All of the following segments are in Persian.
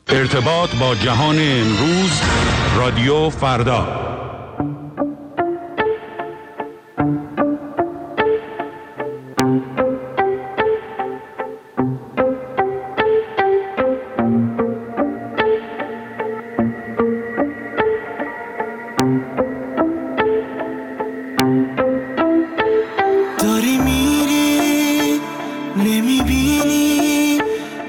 ارتباط با جهان امروز، رادیو فردا. داری میری نمیبینی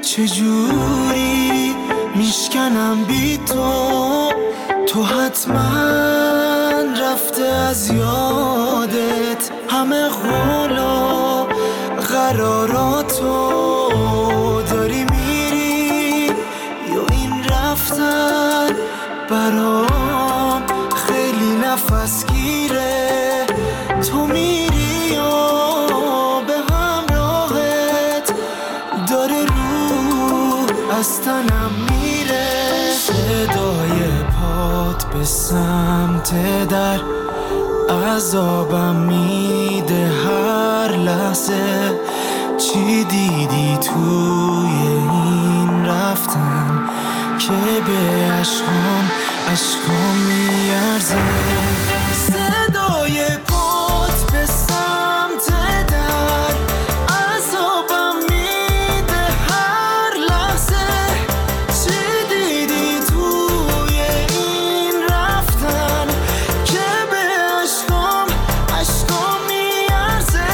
چجوری میشکنم بی تو حتما رفته از یادت همه قولا قراراتو. داری میری یا این رفتن برام خیلی نفس گیره. تو میری یا به همراهت داره روح از تنم میره. صدای پات به سمت در عذابم میده هر لحظه. چی دیدی توی این رفتن که به عشقام میارزه. صدای پات به سمت در عذابم میده هر لحظه. چی دیدی توی این رفتن که به عشقام میارزه.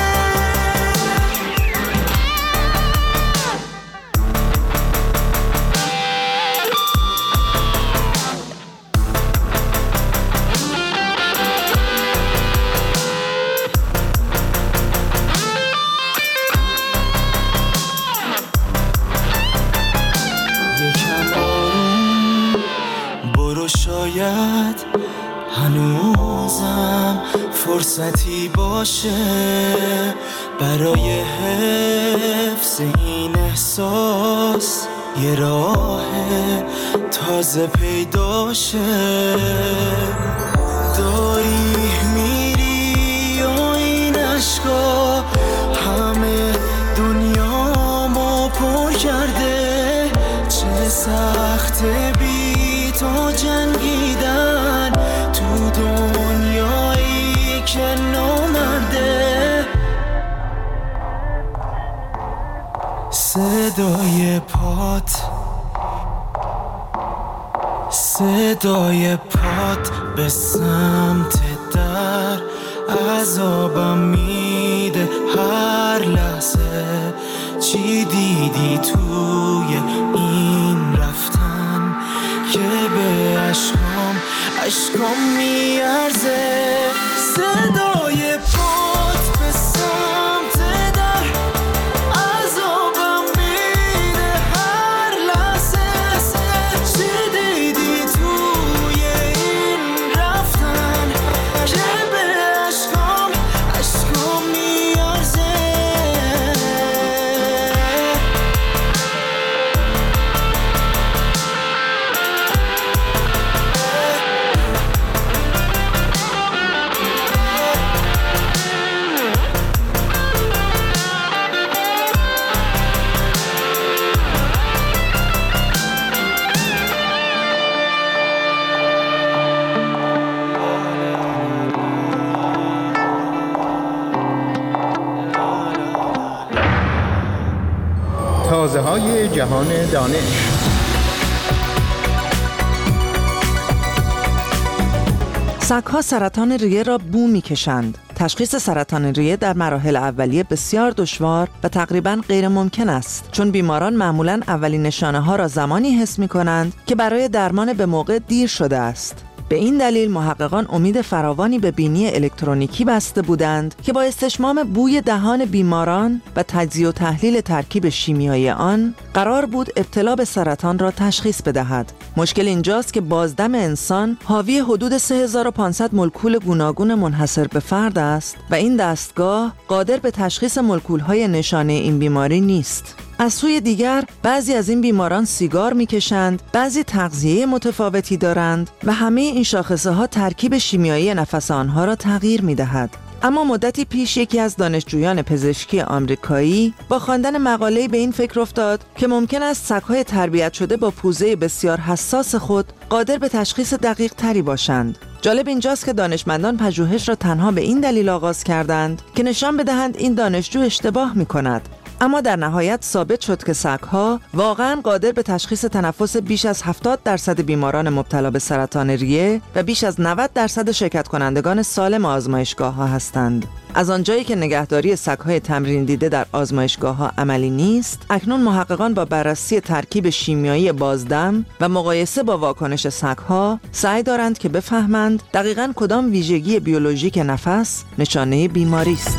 شاید هنوزم فرصتی باشه برای حفظ این احساس. یه راه تازه پیدا شه. داری میری و این عشقا همه دنیامو پر کرده. چه سخته بی تو جنگیدن تو دنیایی که نامرده. صدای پات به سمت در عذابم میده هر لحظه. چی دیدی توی این رفتن که به عشقام میارزه. صدای پات به سمت در عذابم میده هر لحظه. چی دیدی توی این رفتن که به عشقام میارزه. تازه‌های جهان دانش. سگ‌ها سرطان ریه را بو می‌کشند. تشخیص سرطان ریه در مراحل اولیه بسیار دشوار و تقریباً غیر ممکن است، چون بیماران معمولاً اولین نشانه‌ها را زمانی حس می‌کنند که برای درمان به موقع دیر شده است. به این دلیل محققان امید فراوانی به بینی الکترونیکی بسته بودند که با استشمام بوی دهان بیماران و تجزیه و تحلیل ترکیب شیمیایی آن قرار بود ابتلا به سرطان را تشخیص بدهد. مشکل اینجاست که بازدم انسان حاوی حدود 3500 مولکول گوناگون منحصر به فرد است و این دستگاه قادر به تشخیص مولکول‌های نشانه این بیماری نیست. از سوی دیگر بعضی از این بیماران سیگار میکشند، بعضی تغذیه متفاوتی دارند و همه این شاخصه ها ترکیب شیمیایی نفس آنها را تغییر میدهد. اما مدتی پیش یکی از دانشجویان پزشکی آمریکایی با خواندن مقاله‌ای به این فکر افتاد که ممکن است سگ‌های تربیت شده با پوزه بسیار حساس خود قادر به تشخیص دقیق تری باشند. جالب اینجاست که دانشمندان پژوهش را تنها به این دلیل آغاز کردند که نشان بدهند این دانشجو اشتباه می‌کند. اما در نهایت ثابت شد که سگ‌ها واقعاً قادر به تشخیص تنفس بیش از 70% بیماران مبتلا به سرطان ریه و بیش از 90% شرکت کنندگان سالم آزمایشگاه‌ها هستند. از آنجایی که نگهداری سگ‌های تمرین دیده در آزمایشگاه‌ها عملی نیست، اکنون محققان با بررسی ترکیب شیمیایی بازدم و مقایسه با واکنش سگ‌ها سعی دارند که بفهمند دقیقاً کدام ویژگی بیولوژیک نفس نشانه بیماری است.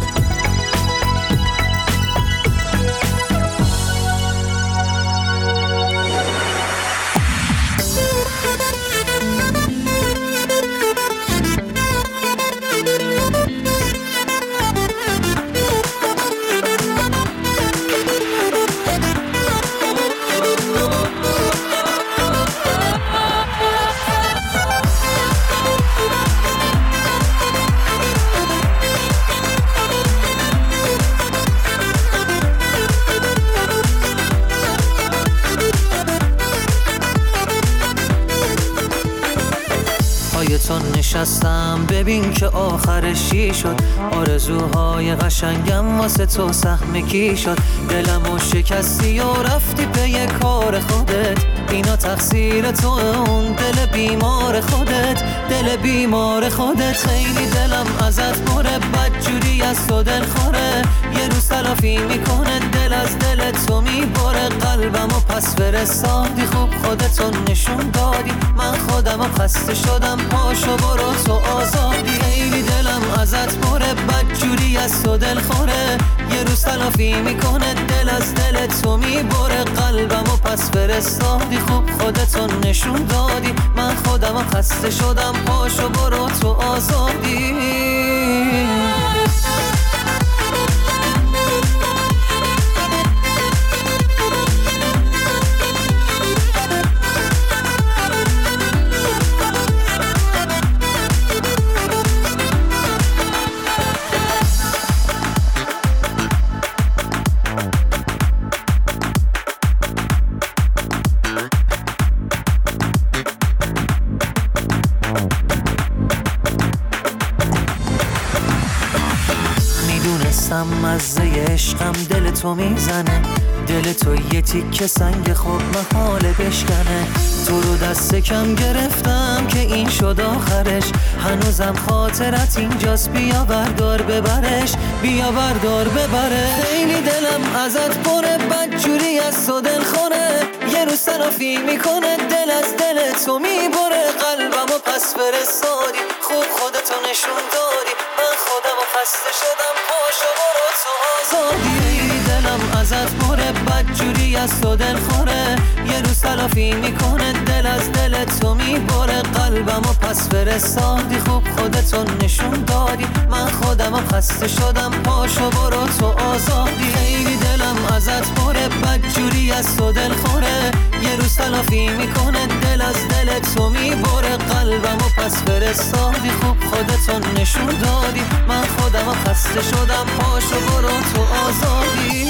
نشستم ببین که آخرش چی شد، آرزوهای قشنگم واسه تو سهم کی شد، دلمو شکستی و رفتی به یه کار خودت، اینا تقصیر تو، اون دل بیمار خودت، دل بیمار خودت. خیلی دلم ازت پره، بدجوری از تو دل خوره، یه روز تلافی میکنه، دل از دل تو میبره، قلبمو پس فرستادی، خوب خودتو نشون دادی، من خودمو خسته شدم، پاشو برو تو آزادی. خیلی دلم ازت پره، بدجوری از تو دل خوره، یه روز تلافی میکنه، دل از دل تو میبره، قلبمو پس فرستادی، خوب خودتو نشون دادی، من خودمو خسته شدم، پاشو برو تو آزادی. مزه عشقم دل تو میزنه، دل تو یه تیکه سنگ خوب محاله بشکنه، تو رو دست کم گرفتم که این شد آخرش، هنوزم خاطرت اینجاست، بیا بردار ببرش، بیا بردار ببره. خیلی دلم ازت پره، بدجوری از تو دل خوره، یه روز تلافی میکنه، دل از دل تو میبره، قلبمو پس فرستادی، خوب خودتو نشون دادی، من خودمو خسته شدم، پاشو برو تو آزادی. دلم ازت پره، بدجوری از تو دل خوره، یه روز تلافی میکنه، دل از دل تو میبره، قلبمو پس فرستادی، خوب خودتو نشون دادی، من خودمو خسته شدم، پاشو برو تو آزادی. خیلی دلم ازت پره، بدجوری از تو دل خوره، یه روز تلافی میکنه، دل از دل تو میبره، قلبمو پس فرستادی، خوب خودتو نشون دادی، من خودمو خسته شدم، پاشو برو تو آزادی.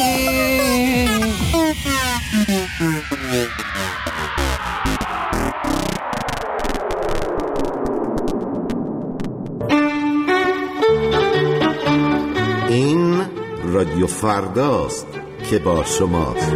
این رادیو فرداست که با شماست.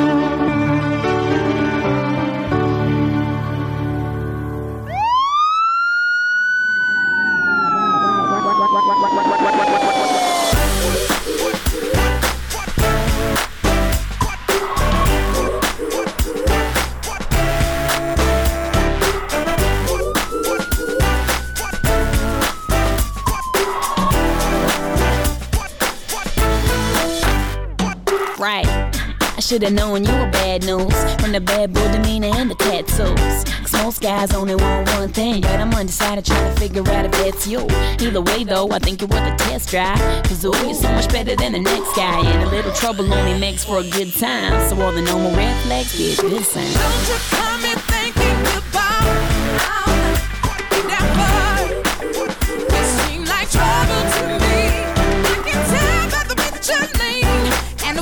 Should've known you were bad news from the bad boy demeanor and the tattoos. Cause most guys only want one thing, but I'm undecided trying to figure out if that's you. Either way though, I think you're worth a test drive. Cause ooh, you're so much better than the next guy, and a little trouble only makes for a good time. So all the normal red flags get a good sign. Don't you come in thinking about how never. You seem like trouble to me.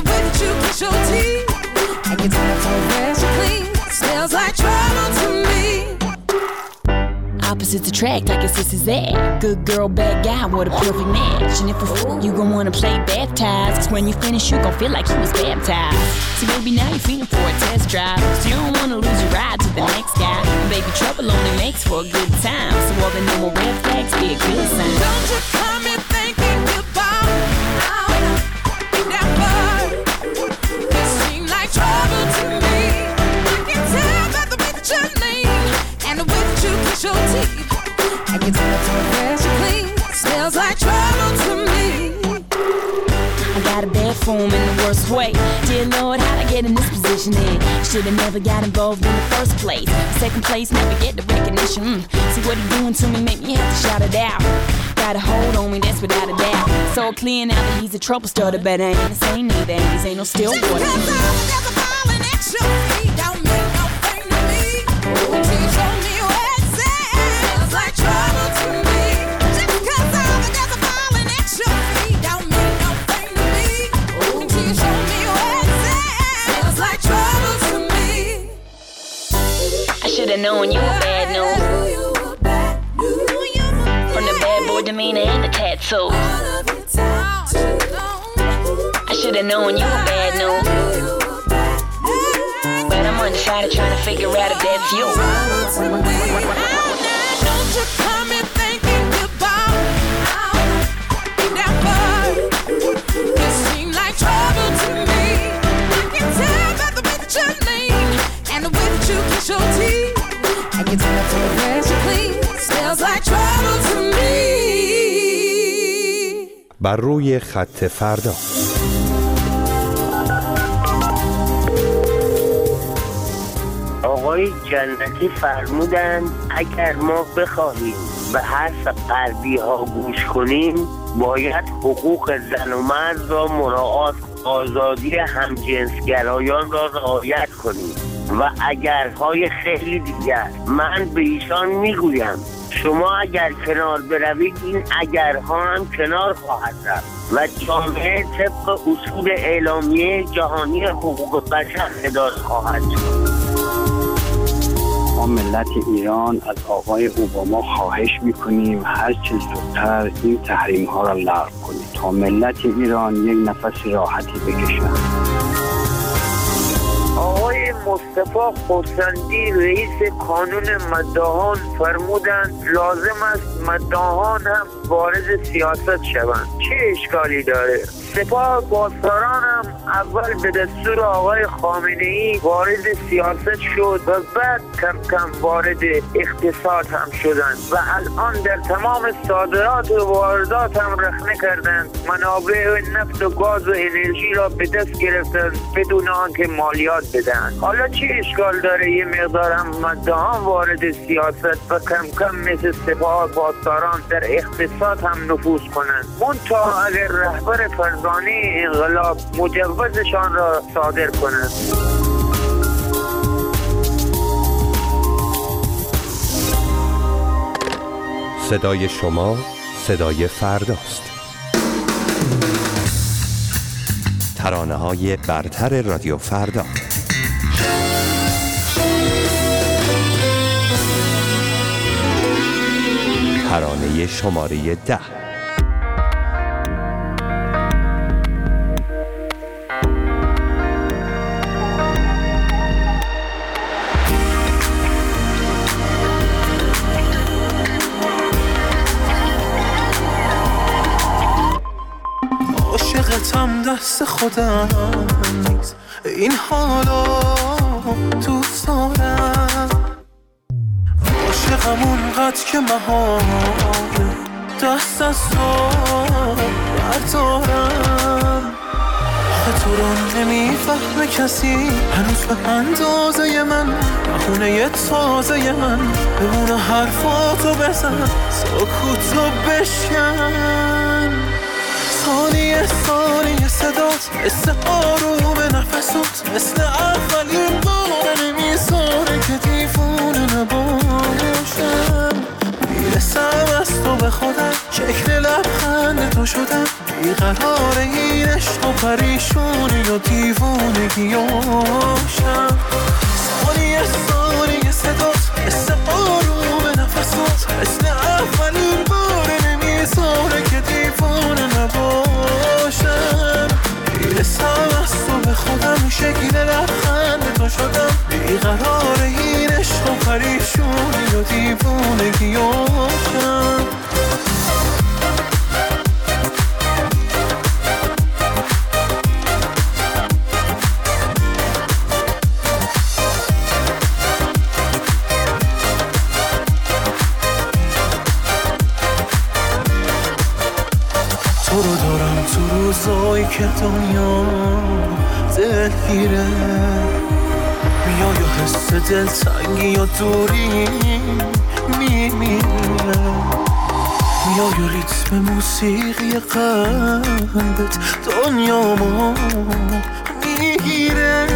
the way that you kiss your teeth, and your time so fresh and clean, smells like trouble to me. Opposites attract, I guess this is that. Good girl, bad guy, what a perfect match. And if a fool, you gon' wanna play baptized, 'cause when you finish, you gon' feel like you was baptized. So baby, now you're feeling for a test drive, so you don't wanna lose your ride to the next guy. And baby, trouble only makes for a good time, so all the normal red flags be a good sign. Don't you come in thinking about that word. It seems like trouble to me. I can tell by the way that you lean and the way that you kiss your teeth. I can tell so fresh and clean, smells like trouble to me. I got a bad form in the worst way. Dear Lord, how'd I get in this position then? Should've never got involved in the first place. Second place, never get the recognition. See what he doing to me, make me have to shout it out. Got a hold on me, that's without a doubt. So clear now that he's a trouble starter, but I ain't the same neither. And these ain't no still water. Just because there's a falling at your feet don't mean no thing to me. Until you show me where it's at, smells like trouble to me. Just because there's a falling at your feet don't mean no thing to me. Until you show me where it's at, smells like trouble to me. I should've known you were bad news. From the bad boy demeanor and the tattoos. I should've known you were bad news. But I'm undecided trying to figure out if that's you. Don't you come in thinking about that word. It seems like trouble to me. I can tell by the way that you lean and the way that you kiss your teeth. I can tell so fresh and clean, smells like trouble to me. بر روی خط فردا. آقای جنتی فرمودن اگر ما بخواهیم به حرف غربی ها گوش کنیم باید حقوق زن و مرد را مراعات، آزادی همجنسگرایان را رعایت کنیم و اگرهای خیلی دیگر. من به ایشان میگویم شما اگر کنار بروید این اگرها هم کنار خواهد رفت و جامعه طبق اصول اعلامیه جهانی حقوق بشر اداره خواهد شد. ما ملت ایران از آقای اوباما خواهش میکنیم هر چه زودتر این تحریم ها را لغو کنید تا ملت ایران یک نفس راحتی بکشند. آقای مصطفی خورسندی رئیس کانون مداحان فرمودند لازم است مداحان هم وارد سیاست شوند. چه اشکالی داره؟ سپاه پاسداران هم اول به دستور آقای خامنه‌ای وارد سیاست شد و بعد کم کم وارد اقتصاد هم شدند و الان در تمام صادرات و واردات هم رخنه کردند. منابع نفت و گاز و انرژی را به دست گرفتند بدون آنکه مالیات بدن. حالا چه اشکال داره یه مقدار هم مداحان وارد سیاست و کم کم مثل سپاه پاسداران در اقتصاد هم نفوذ کنند. منتها اگر رهبر فرزانه انقلاب مجوزشان را صادر کنند. صدای شما صدای فرداست. ترانه‌های برتر رادیو فردا. ترانه شماره 10. عاشقتم دست خودم نیست این حالا دوست دارم عاشقم اونقدر که محال دست از تو بردارم تو رو نمیفهمه کسی هنوز به اندازه من بخونه تازه من بمونه حرفاتو بزن سکوتو بشکن ثانیه ثانیه صدات مثل آروم نفسات مثل اولین بار نمیذاره که دیوونه نباشم میرسم از تو به خودم شکل لبخند تو شدم بیقرار این عشق و پریشونی و دیوونگیاشم. ثانیه ثانیه صدات مثل آروم نفسات، مثل اولین بار نمیذاره که دیوونه نباشم. میرسم از تو به خودم، شکل لبخند تو شدم. بیقرار این عشق و پریشونی و دیوونگیاشم. تو رو دارم تو روزایی که دنیا دلگیره، میای و حس دلتنگی و دوری میمیره، میای و ریتم موسیقی قلبت دنیامو میگیره.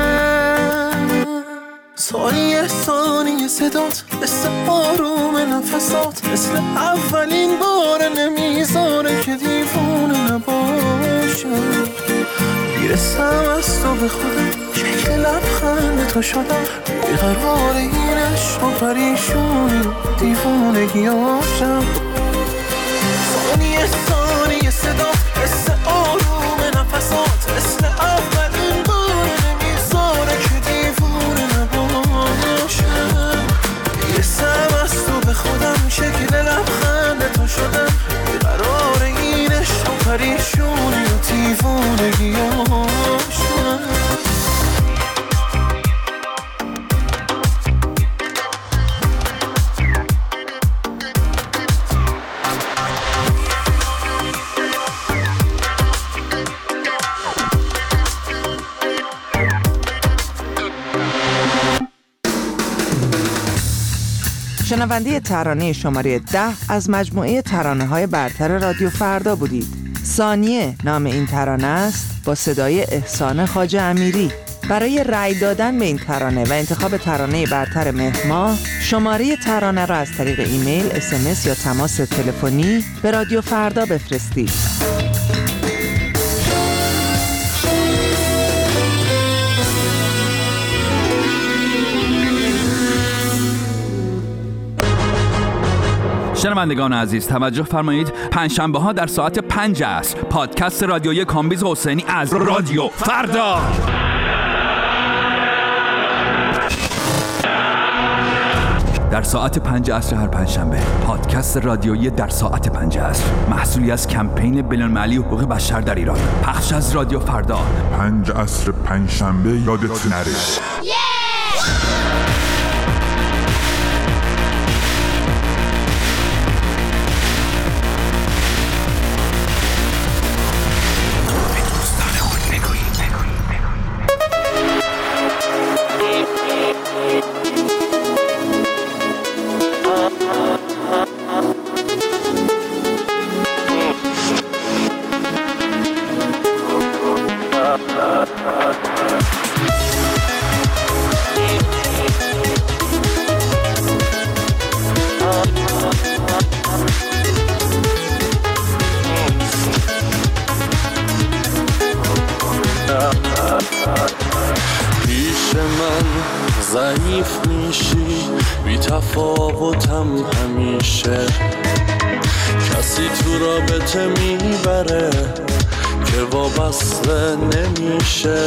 ثانیه ثانیه صدات مثل آروم نفسات، مثل اولین بار نمیذاره که دیوونه نباشم. میرسم از تو به خودم، شکل لبخند تو شدم. بیقرار این عشق و پریشونی دیوونگیاشم. ثانیه ثانیه صدات مثل آروم نفسات، مثل اولین بار نمیذاره که دیوونه نباشم. میرسم از تو به خودم، شکل لبخند تو شدم. بیقرار این عشق و پریشونی و دیوونگیاشم. شنونده ترانه شماره 10 از مجموعه ترانه‌های برتر رادیو فردا بودید. ثانیه نام این ترانه است، با صدای احسان خواجه امیری. برای رأی دادن به این ترانه و انتخاب ترانه برتر مهر ماه، شماره ترانه را از طریق ایمیل، SMS یا تماس تلفنی به رادیو فردا بفرستید. شنوندگان عزیز توجه فرمایید، پنجشنبه ها در ساعت 5 عصر پادکست رادیویی کامبیز حسینی از رادیو فردا. در ساعت 5 عصر هر پنجشنبه پادکست رادیویی در ساعت 5 عصر، محصولی از کمپین بین‌المللی حقوق بشر در ایران، پخش از رادیو فردا. 5 عصر پنجشنبه یادت نره. پیش من ضعیف میشی، بی تفاوتم همیشه. کسی تو رابطه میبره که وابسته نمیشه.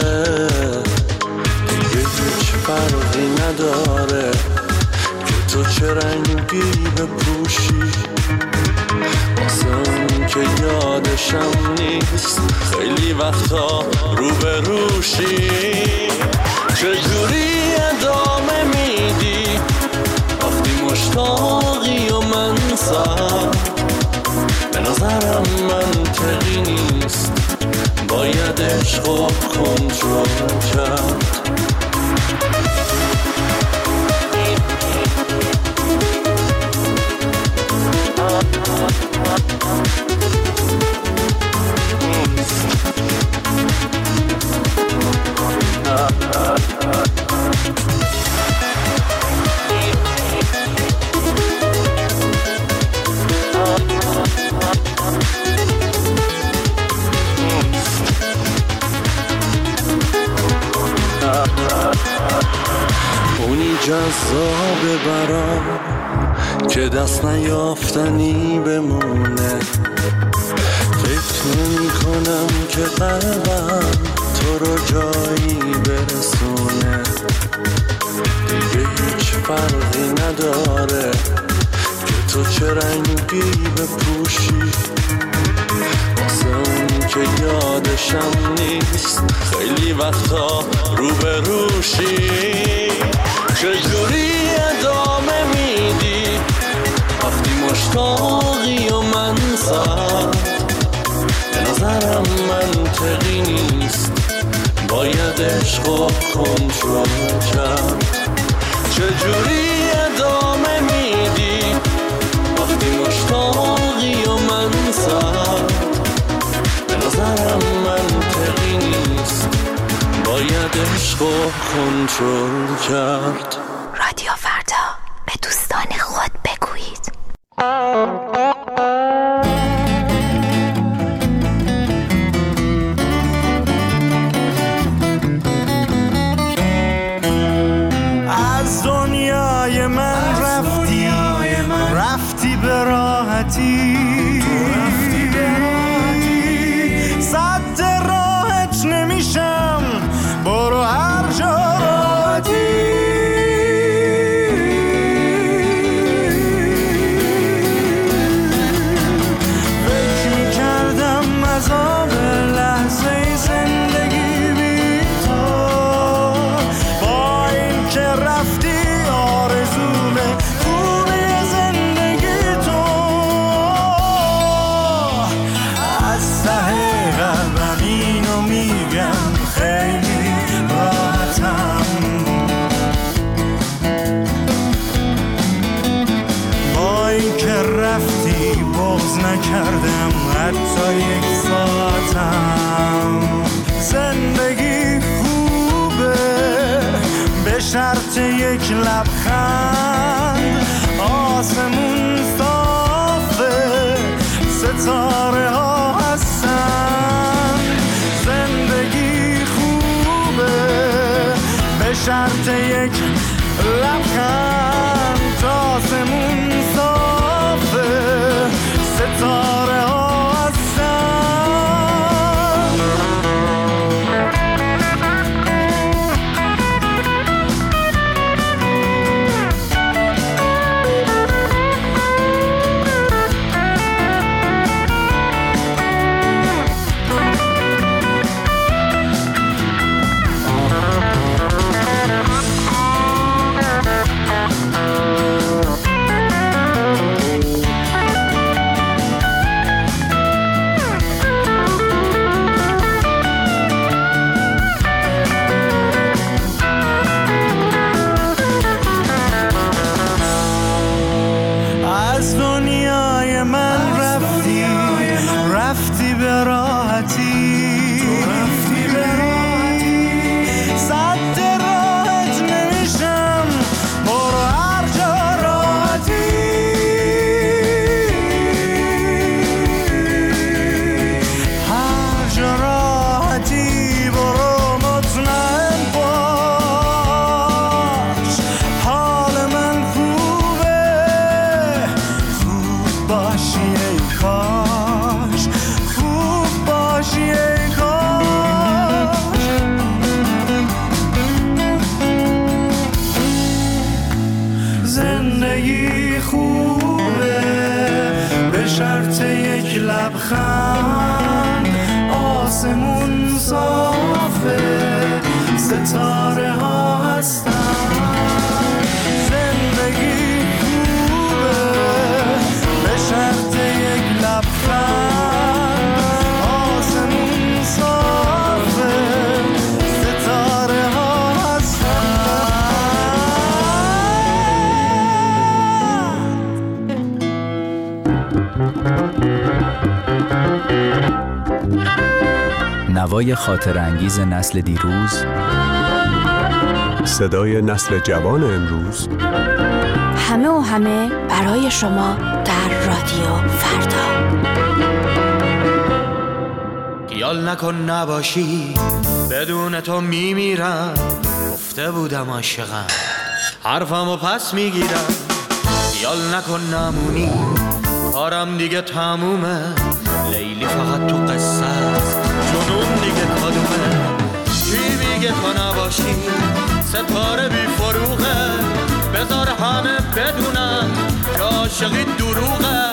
دیگه هیچ فرقی نداره که تو چه رنگی بپوشی. واسه اون که یادشم نیست خیلی وقتا روبروشی. چجوری ادامه میدی وقتی مشتاقی و من سر؟ به نظرم منطقی نیست، باید عشقو کنترل کرد. جذابه برام که دست نیافتنی بمونه. فکر نمی کنم که قلبم تو رو جایی برسونه. دیگه هیچ فرقی نداره که تو چه رنگی بپوشی، واسه اون که یادشم نیست خیلی وقتا روبروشی. چجوری ادامه میدی وقتی مشتاقی و من سر؟ به نظرم منطقی نیست، باید عشقو کنترل کرد. چجوری ادامه میدی وقتی مشتاقی و من سر؟ به نظرم منطقی نیست، باید عشقو کنترل کرد. رادیو فردا، به دوستان خود بگویید. از دنیای من رفتی به راحتی، صد راحت نمیشم، برو هر جا راحتی. فکر میکردم از آب لحظه زندگی بی تو، با این که رفتی آرزومه خوبی زندگی تو. از ته قلبم اینو میگم خیلی راحتم، با این که رفتی بغض نکردم حتی یک ساعتم. زندگی خوبه به شرط یک لبخند، آسمون صافه ستاره ها هستن. زندگی خوبه به شرط یک لبخند، آسمون صافه ستاره ها هستن. از دنیای من رفتی به راحتی، صد راحت نمیشم، برو هر جا راحتی. هر جا راحتی برو مطمئن باش، حال من خوبه، خوب باشی ای کاش، خوب باشی ای کاش. زندگی خوبه به شرط یک لبخند، آسمون صافه ستاره ها هستن. زندگی خوبه به شرط یک لبخند، آسمون صافه ستاره ها هستن. نوای خاطر انگیز نسل دیروز، صدای نسل جوان امروز، همه و همه برای شما در رادیو فردا. خیال نکن نباشی، بدون تو میمیرم، گفته بودم عاشقم، حرفمو پس میگیرم خیال نکن نمونی کارم دیگه تمومه لیلی فقط تو قصه است جنون دیگه کدومه کی میگه تو نباشی ستاره بی فروغه بذار همه بدونن که عاشقی دروغه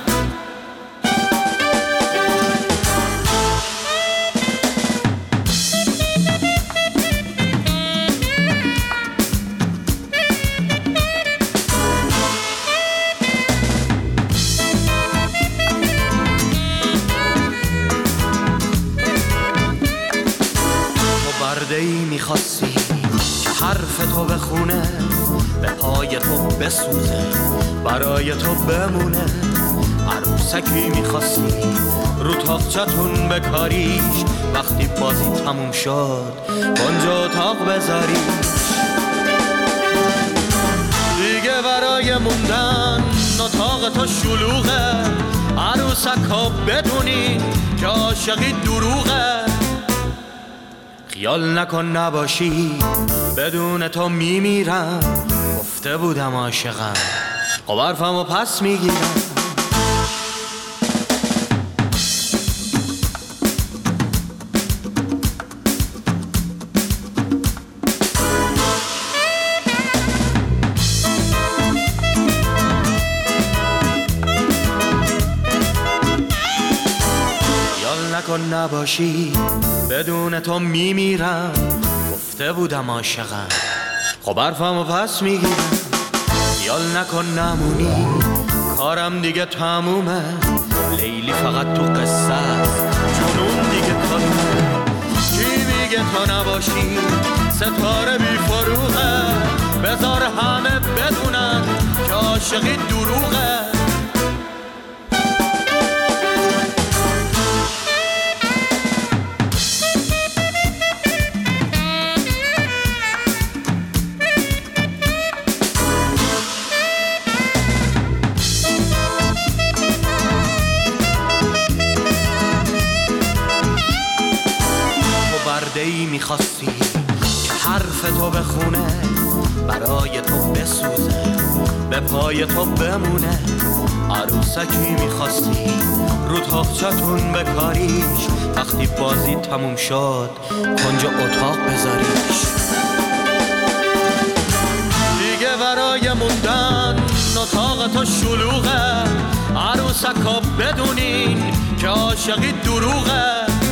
میخواستی که حرف تو بخونه به پای تو بسوزه برای تو بمونه عروسکی میخواستی رو تاقچتون بکاریش وقتی بازی تموم شد اونجا اتاق بذاریش دیگه برای موندن اتاق تو شلوغه عروسکا بدونی که عاشقی دروغه خیال نکن نباشی بدون تو میمیرم گفته بودم عاشقم خب حرفمو پس میگیرم خیال نکن نباشی بدون تو میمیرم گفته بودم عاشقم خب حرفمو پس میگیرم خیال نکن نمونی کارم دیگه تمومه لیلی فقط تو قصه است جنون دیگه کدومه کی میگه تو نباشی ستاره بی فروغه بذار همه بدونن که عاشقی دروغه میخواستی که حرف تو بخونه برای تو بسوزه به پای تو بمونه عروسکی میخواستی رو تاقچتون بکاریش وقتی بازی تموم شد کنج اتاق بذاریش دیگه برای موندن اتاق تو شلوغه عروسکا بدونین که عاشقی دروغه